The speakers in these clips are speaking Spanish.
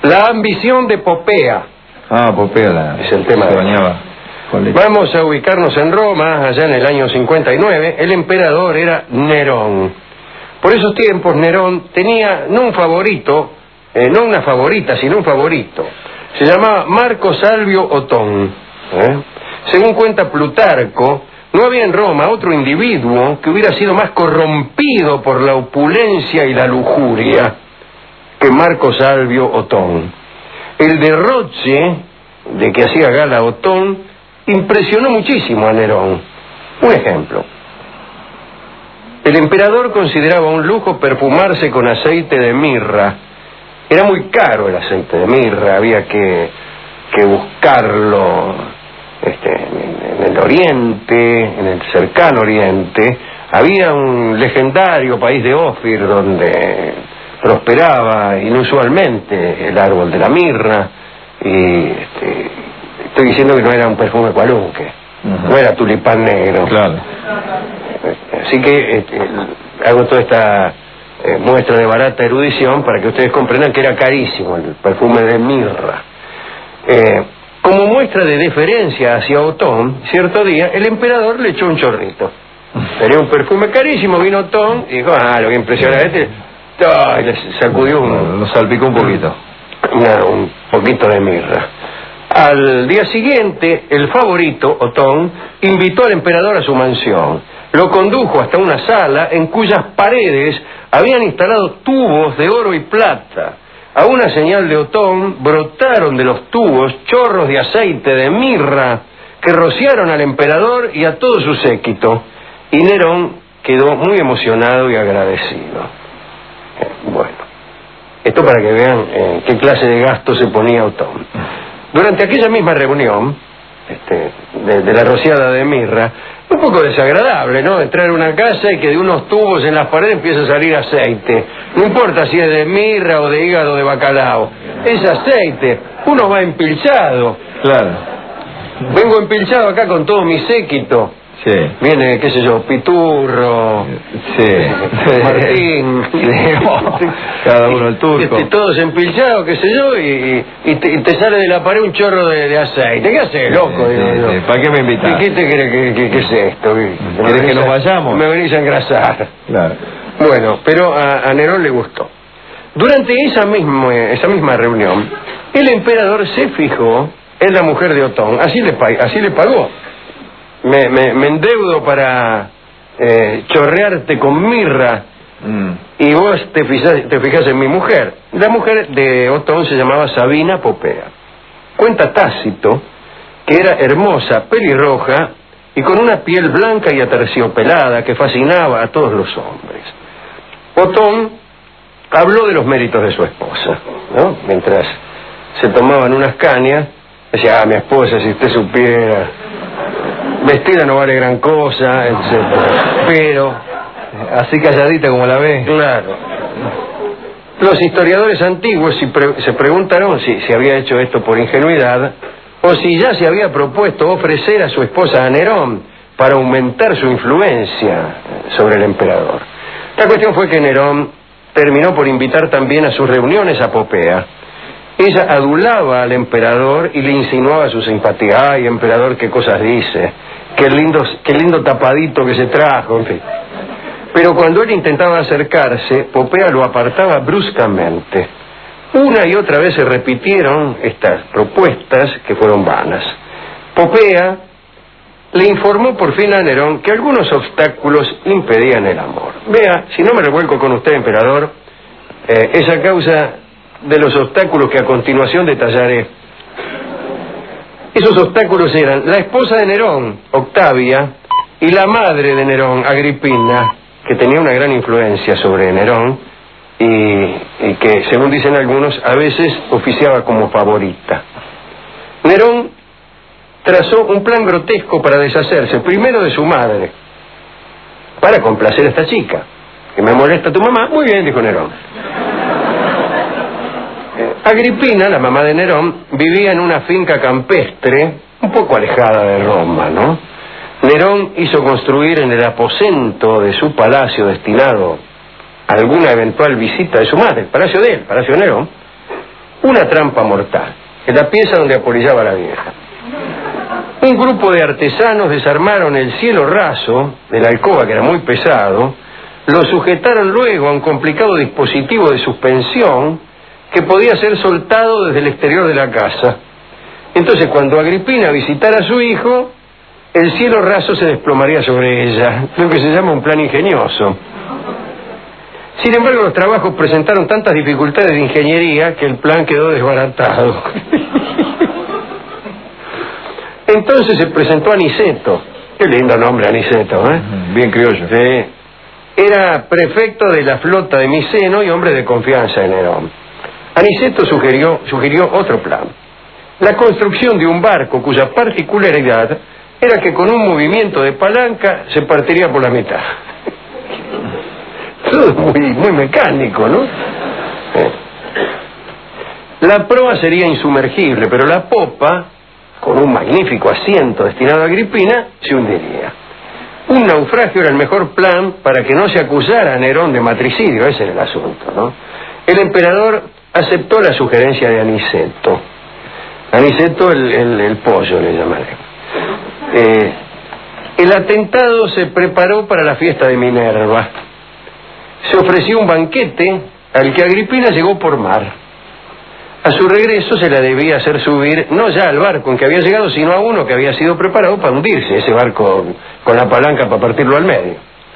La ambición de Popea. Ah, Popea es el tema. Se bañaba. Vamos a ubicarnos en Roma, allá en el año 59. El emperador era Nerón. Por esos tiempos Nerón tenía no un favorito, no una favorita, sino un favorito. Se llamaba Marco Salvio Otón. Según cuenta Plutarco, no había en Roma otro individuo que hubiera sido más corrompido por la opulencia y la lujuria que Marco Salvio Otón. El derroche de que hacía gala Otón impresionó muchísimo a Nerón. Un ejemplo. El emperador consideraba un lujo perfumarse con aceite de mirra. Era muy caro el aceite de mirra, había que buscarlo en el oriente, en el cercano oriente. Había un legendario país de Ofir donde prosperaba inusualmente el árbol de la mirra, y estoy diciendo que no era un perfume cualunque, no era tulipán negro. Claro. Así que hago toda esta muestra de barata erudición para que ustedes comprendan que era carísimo el perfume de mirra. Como muestra de deferencia hacia Otón, cierto día el emperador le echó un chorrito. Tenía un perfume carísimo, vino Otón y dijo, lo que impresiona a este, le sacudió lo salpicó un poquito. Un poquito de mirra. Al día siguiente, el favorito, Otón, invitó al emperador a su mansión. Lo condujo hasta una sala en cuyas paredes habían instalado tubos de oro y plata. A una señal de Otón, brotaron de los tubos chorros de aceite de mirra que rociaron al emperador y a todo su séquito. Y Nerón quedó muy emocionado y agradecido. Bueno, esto para que vean qué clase de gasto se ponía Otón. Durante aquella misma reunión de la rociada de mirra, un poco desagradable, ¿no? Entrar en una casa y que de unos tubos en las paredes empiece a salir aceite. No importa si es de mirra o de hígado de bacalao, es aceite. Uno va empilchado. Claro. Vengo empilchado acá con todo mi séquito. Sí. Viene, qué sé yo, Piturro, Martín, cada uno el turco. Todos empilchados, qué sé yo, y te sale de la pared un chorro de aceite. ¿Qué haces, loco? Sí. ¿Para qué me invitas? ¿Qué te crees que es esto? ¿Quieres que nos vayamos? Me venís a engrasar. Claro. Bueno, pero a Nerón le gustó. Durante esa misma reunión, el emperador se fijó en la mujer de Otón. Así le pagó. Me endeudo para chorrearte con mirra, y vos te fijas en mi mujer. La mujer de Otón se llamaba Sabina Popea. Cuenta Tácito que era hermosa, pelirroja y con una piel blanca y aterciopelada que fascinaba a todos los hombres. Otón habló de los méritos de su esposa, ¿no? Mientras se tomaban unas cañas, decía, mi esposa, si usted supiera, vestida no vale gran cosa, etc. Pero, así calladita como la ve. Claro. Los historiadores antiguos se preguntaron si había hecho esto por ingenuidad o si ya se había propuesto ofrecer a su esposa a Nerón para aumentar su influencia sobre el emperador. La cuestión fue que Nerón terminó por invitar también a sus reuniones a Popea. Ella adulaba al emperador y le insinuaba su simpatía. Ay, emperador, qué cosas dice, qué lindo tapadito que se trajo, en fin. Pero cuando él intentaba acercarse, Popea lo apartaba bruscamente. Una y otra vez se repitieron estas propuestas que fueron vanas. Popea le informó por fin a Nerón que algunos obstáculos impedían el amor. Vea, si no me revuelco con usted, emperador, es a causa de los obstáculos que a continuación detallaré. Esos obstáculos eran la esposa de Nerón, Octavia, y la madre de Nerón, Agripina, que tenía una gran influencia sobre Nerón y que, según dicen algunos, a veces oficiaba como favorita. Nerón trazó un plan grotesco para deshacerse, primero de su madre, para complacer a esta chica. ¿Que me molesta tu mamá? Muy bien, dijo Nerón. Agripina, la mamá de Nerón, vivía en una finca campestre un poco alejada de Roma, ¿no? Nerón hizo construir en el aposento de su palacio destinado a alguna eventual visita de su madre, el palacio de él, Palacio de Nerón, una trampa mortal en la pieza donde apolillaba a la vieja. Un grupo de artesanos desarmaron el cielo raso de la alcoba, que era muy pesado, lo sujetaron luego a un complicado dispositivo de suspensión que podía ser soltado desde el exterior de la casa. Entonces, cuando Agripina visitara a su hijo, el cielo raso se desplomaría sobre ella, lo que se llama un plan ingenioso. Sin embargo, los trabajos presentaron tantas dificultades de ingeniería que el plan quedó desbaratado. Entonces se presentó Aniceto. Qué lindo nombre, Aniceto, ¿eh? Bien criollo. Sí. Era prefecto de la flota de Miceno y hombre de confianza de Nerón. Aniceto sugirió otro plan: la construcción de un barco cuya particularidad era que con un movimiento de palanca se partiría por la mitad. Todo muy mecánico, ¿no? La proa sería insumergible, pero la popa, con un magnífico asiento destinado a Agripina, se hundiría. Un naufragio era el mejor plan para que no se acusara a Nerón de matricidio. Ese era el asunto, ¿no? El emperador aceptó la sugerencia de Aniceto. Aniceto el pollo le llamaré. El atentado se preparó para la fiesta de Minerva. Se ofreció un banquete al que Agripina llegó por mar. A su regreso se la debía hacer subir, no ya al barco en que había llegado, sino a uno que había sido preparado para hundirse, ese barco con la palanca para partirlo al medio.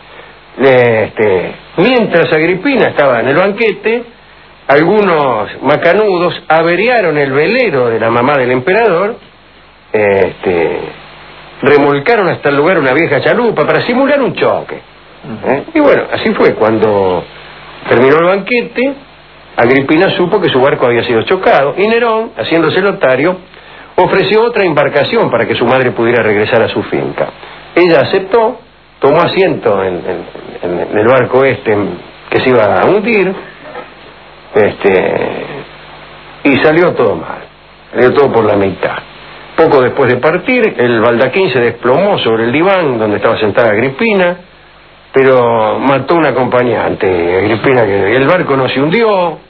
Mientras Agripina estaba en el banquete, algunos macanudos averiaron el velero de la mamá del emperador, remolcaron hasta el lugar una vieja chalupa para simular un choque. Y bueno, así fue. Cuando terminó el banquete, Agripina supo que su barco había sido chocado y Nerón, haciéndose notario, ofreció otra embarcación para que su madre pudiera regresar a su finca. Ella aceptó, tomó asiento en el barco que se iba a hundir, y salió todo mal, salió todo por la mitad. Poco después de partir, el baldaquín se desplomó sobre el diván donde estaba sentada Agripina, pero mató un acompañante. Agripina, que el barco no se hundió.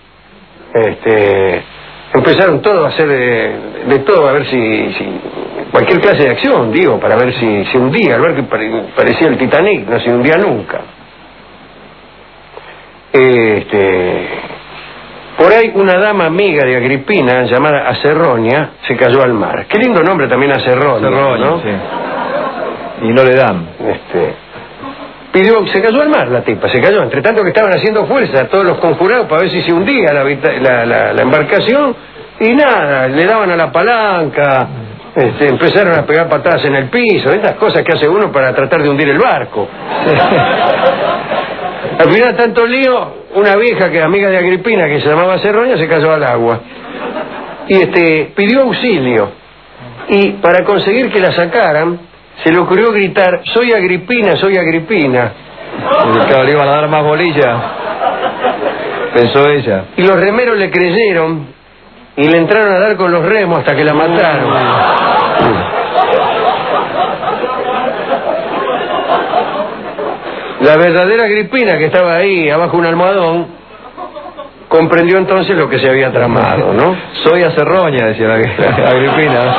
Empezaron todos a hacer de todo, a ver si cualquier clase de acción, digo, para ver si se hundía. El barco parecía el Titanic, no se hundía nunca. Por ahí una dama amiga de Agripina, llamada Acerronia, se cayó al mar. Qué lindo nombre también, Acerronia, ¿no? Sí. Y no le dan. Se cayó al mar la tipa, se cayó. Entre tanto que estaban haciendo fuerza todos los conjurados para ver si se hundía la embarcación, y nada, le daban a la palanca, empezaron a pegar patadas en el piso, estas cosas que hace uno para tratar de hundir el barco. Al final, tanto lío, una vieja que es amiga de Agripina, que se llamaba Cerroña, se cayó al agua. Y pidió auxilio. Y para conseguir que la sacaran, se le ocurrió gritar: soy Agripina, soy Agripina. Claro, le iban a dar más bolilla, pensó ella. Y los remeros le creyeron y le entraron a dar con los remos hasta que la mataron. La verdadera Agripina, que estaba ahí abajo un almohadón, comprendió entonces lo que se había tramado, ¿no? Soy Acerroña, decía la Agripina.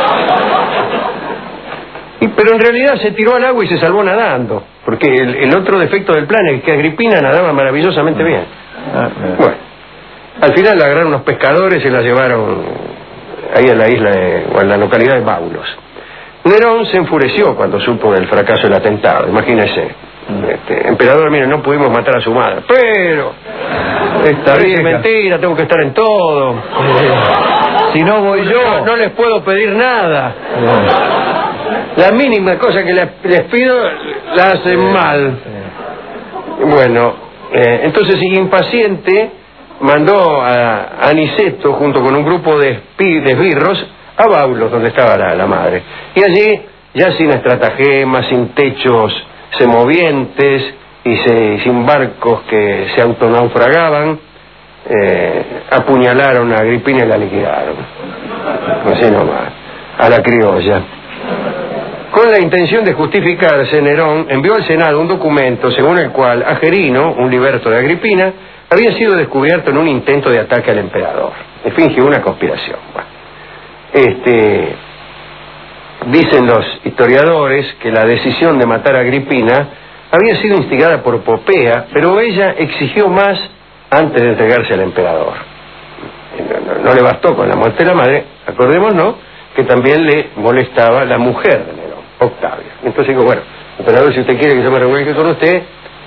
Pero en realidad se tiró al agua y se salvó nadando, porque el otro defecto del plan es que Agripina nadaba maravillosamente bien. Bueno, al final la agarraron unos pescadores y se la llevaron ahí a la isla o a la localidad de Baulos. Nerón se enfureció cuando supo del fracaso del atentado, imagínese. Emperador, mire, no pudimos matar a su madre, pero esta es mentira, tengo que estar en todo. Si no voy yo, no les puedo pedir nada. La mínima cosa que les pido la hacen mal. Bueno, entonces, impaciente, mandó a Aniceto junto con un grupo de esbirros a Baulos, donde estaba la madre. Y allí, ya sin estratagemas, sin techos semovientes y sin barcos que se autonaufragaban, apuñalaron a Agripina y la liquidaron. Así nomás, a la criolla. Con la intención de justificarse, Nerón envió al Senado un documento según el cual Agerino, un liberto de Agripina, había sido descubierto en un intento de ataque al emperador. fingió una conspiración. Bueno, dicen los historiadores que la decisión de matar a Agripina había sido instigada por Popea, pero ella exigió más antes de entregarse al emperador. No le bastó con la muerte de la madre, acordémonos que también le molestaba la mujer de Nerón, Octavia. Entonces digo, bueno, emperador, si usted quiere que yo me revuelque con usted,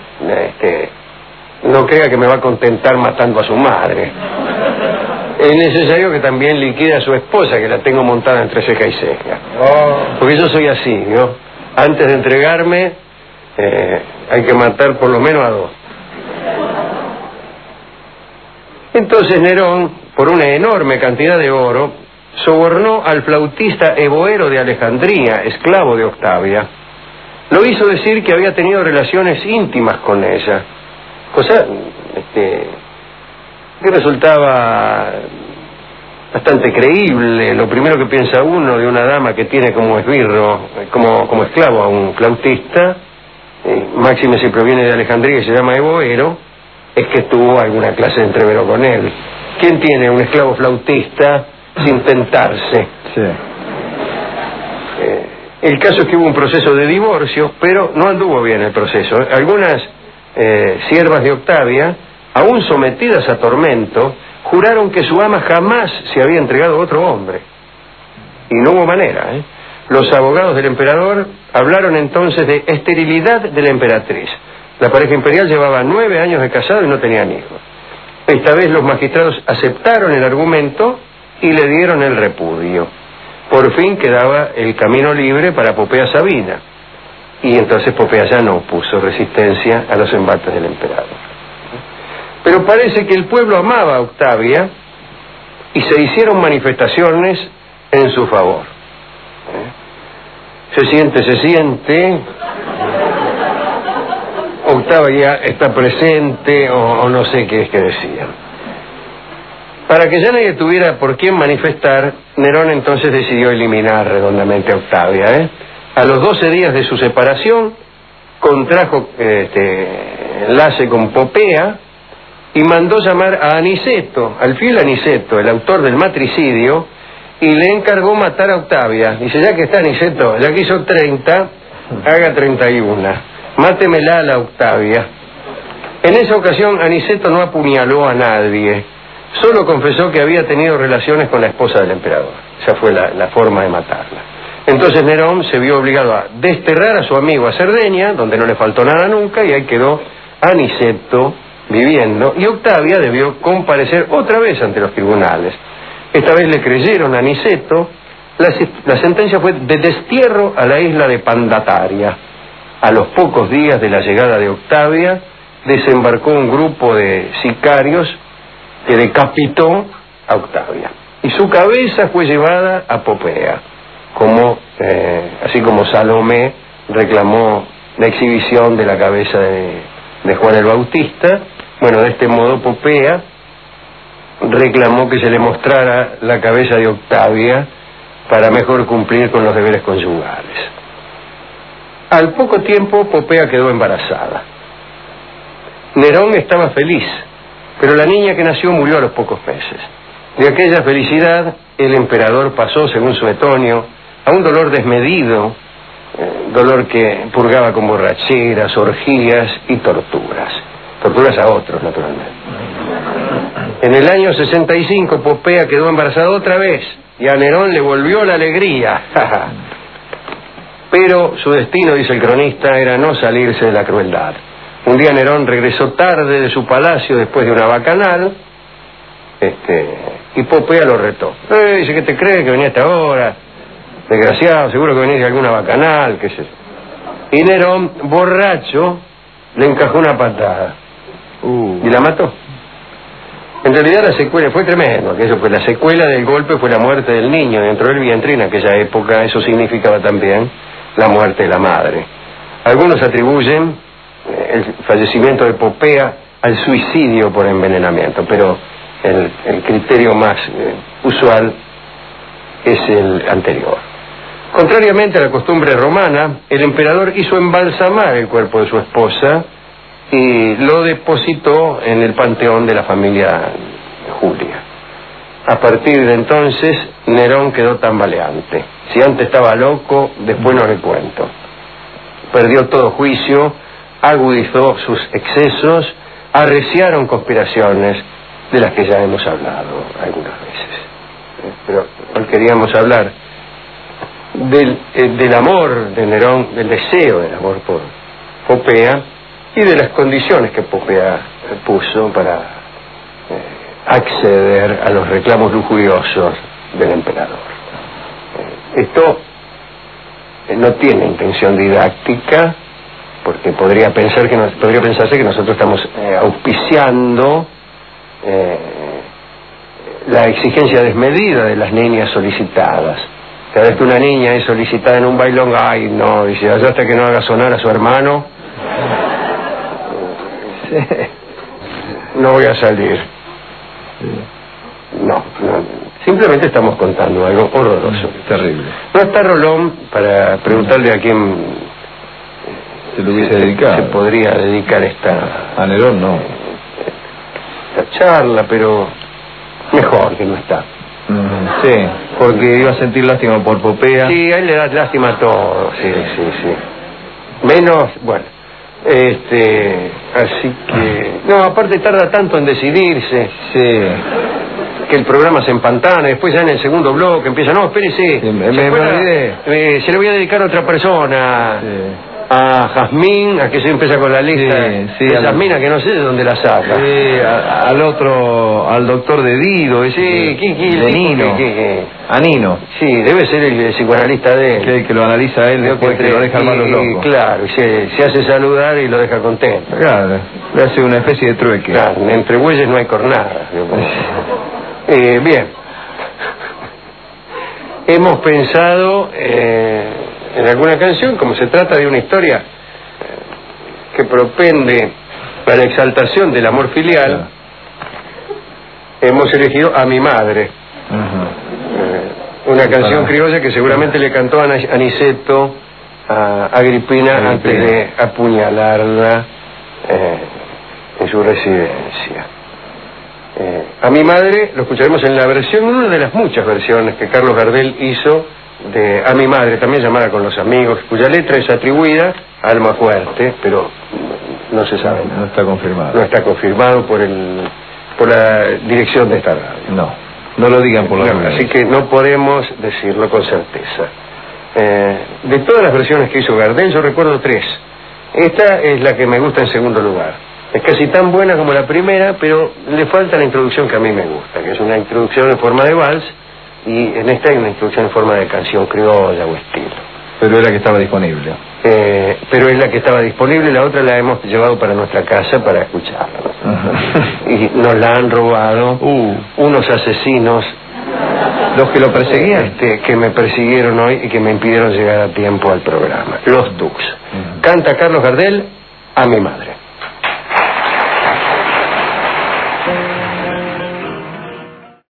no crea que me va a contentar matando a su madre. Es necesario que también liquide a su esposa, que la tengo montada entre ceja y ceja. Porque yo soy así, ¿no? Antes de entregarme, hay que matar por lo menos a 2. Entonces Nerón, por una enorme cantidad de oro, sobornó al flautista Evoero de Alejandría, esclavo de Octavia. Lo hizo decir que había tenido relaciones íntimas con ella, cosa que resultaba bastante creíble. Lo primero que piensa uno de una dama que tiene como esbirro, como esclavo a un flautista, máxime si proviene de Alejandría y se llama Evoero, es que tuvo alguna clase de entrevero con él. ¿Quién tiene un esclavo flautista sin tentarse? Sí. El caso es que hubo un proceso de divorcio, pero no anduvo bien el proceso. Algunas siervas de Octavia, aún sometidas a tormento, juraron que su ama jamás se había entregado a otro hombre. Y no hubo manera, Los abogados del emperador hablaron entonces de esterilidad de la emperatriz. La pareja imperial llevaba 9 años de casado y no tenían hijos. Esta vez los magistrados aceptaron el argumento y le dieron el repudio. Por fin quedaba el camino libre para Popea Sabina. Y entonces Popea ya no puso resistencia a los embates del emperador. Pero parece que el pueblo amaba a Octavia y se hicieron manifestaciones en su favor. Se siente. Octavia está presente, o no sé qué es que decían. Para que ya nadie tuviera por quién manifestar, Nerón entonces decidió eliminar redondamente a Octavia. A los 12 días de su separación, contrajo enlace con Popea y mandó llamar a Aniceto, al fiel Aniceto, el autor del matricidio, y le encargó matar a Octavia. Dice, ya que está Aniceto, ya que hizo 30, haga 31. Mátemela a la Octavia. En esa ocasión Aniceto no apuñaló a nadie, solo confesó que había tenido relaciones con la esposa del emperador. Esa fue la forma de matarla. Entonces Nerón se vio obligado a desterrar a su amigo a Cerdeña, donde no le faltó nada nunca, y ahí quedó Aniceto viviendo, y Octavia debió comparecer otra vez ante los tribunales. Esta vez le creyeron a Aniceto. La sentencia fue de destierro a la isla de Pandataria. A los pocos días de la llegada de Octavia, desembarcó un grupo de sicarios que decapitó a Octavia. Y su cabeza fue llevada a Popea, así como Salomé reclamó la exhibición de la cabeza de Juan el Bautista. Bueno, de este modo Popea reclamó que se le mostrara la cabeza de Octavia para mejor cumplir con los deberes conyugales. Al poco tiempo Popea quedó embarazada. Nerón estaba feliz, pero la niña que nació murió a los pocos meses. De aquella felicidad el emperador pasó, según Suetonio, a un dolor desmedido, dolor que purgaba con borracheras, orgías y torturas. Torturas a otros, naturalmente. En el año 65 Popea quedó embarazada otra vez y a Nerón le volvió la alegría. Pero su destino, dice el cronista, era no salirse de la crueldad. Un día Nerón regresó tarde de su palacio después de una bacanal, y Popea lo retó. Dice, ¿qué te crees que venía hasta ahora? Desgraciado, seguro que venís de alguna bacanal, qué sé yo. Y Nerón, borracho, le encajó una patada. Y la mató. En realidad la secuela fue tremendo, aquello, pues la secuela del golpe fue la muerte del niño dentro del vientre, y en aquella época eso significaba también la muerte de la madre. Algunos atribuyen el fallecimiento de Popea al suicidio por envenenamiento, pero el criterio más usual es el anterior. Contrariamente a la costumbre romana, el emperador hizo embalsamar el cuerpo de su esposa y lo depositó en el panteón de la familia Julia. A partir de entonces, Nerón quedó tambaleante. Si antes estaba loco, después no le cuento. Perdió todo juicio, agudizó sus excesos, arreciaron conspiraciones de las que ya hemos hablado algunas veces. Pero hoy queríamos hablar del amor de Nerón, del deseo del amor por Popea y de las condiciones que Popea puso para acceder a los reclamos lujuriosos del emperador. Esto no tiene intención didáctica, porque podría pensarse que nosotros estamos auspiciando la exigencia desmedida de las niñas solicitadas. Cada vez que una niña es solicitada en un bailón, ay no, dice, allá hasta que no haga sonar a su hermano, no voy a salir. No, simplemente estamos contando algo horroroso. Terrible. No está Rolón para preguntarle a quién se lo hubiese dedicado. Se podría dedicar a Nerón, no. Esta charla, pero mejor que no está. Sí, porque iba a sentir lástima por Popea. Sí, a él le da lástima a todo, sí. Menos, bueno, así que... No, aparte tarda tanto en decidirse. Sí. Que el programa se empantana, después ya en el segundo bloque empieza, no, espérese, sí, me olvidé. Se le voy a dedicar a otra persona. Sí. A Jazmín, a que se empieza con la lista sí, de Jazmina, que no sé de dónde la saca. Sí, al doctor de Dido, ese de Nino. A Nino. Sí, debe ser el psicoanalista de él. Que lo analiza él después que lo deja al malo loco. Claro, se hace saludar y lo deja contento. Claro, le hace una especie de trueque. Claro, entre bueyes no hay cornada. Bien. Hemos pensado... en alguna canción, como se trata de una historia que propende a la exaltación del amor filial, hemos elegido A mi madre. Una canción criolla que seguramente le cantó a Aniceto a Agripina antes de apuñalarla en su residencia. A mi madre lo escucharemos en la versión, una de las muchas versiones que Carlos Gardel hizo de A mi madre, también llamada Con los amigos, cuya letra es atribuida a Almafuerte, pero no se sabe nada. No está confirmado. No está confirmado por la dirección de esta radio. No lo digan por la radio. Así que no podemos decirlo con certeza. De todas las versiones que hizo Gardel, yo recuerdo 3. Esta es la que me gusta en segundo lugar. Es casi tan buena como la primera, pero le falta la introducción que a mí me gusta, que es una introducción en forma de vals, y en esta hay una introducción en forma de canción criolla o estilo. Pero es la que estaba disponible. Pero es la que estaba disponible, la otra la hemos llevado para nuestra casa para escucharla. Y nos la han robado unos asesinos, los que lo perseguían, que me persiguieron hoy y que me impidieron llegar a tiempo al programa, los Dux. Canta Carlos Gardel, A mi madre.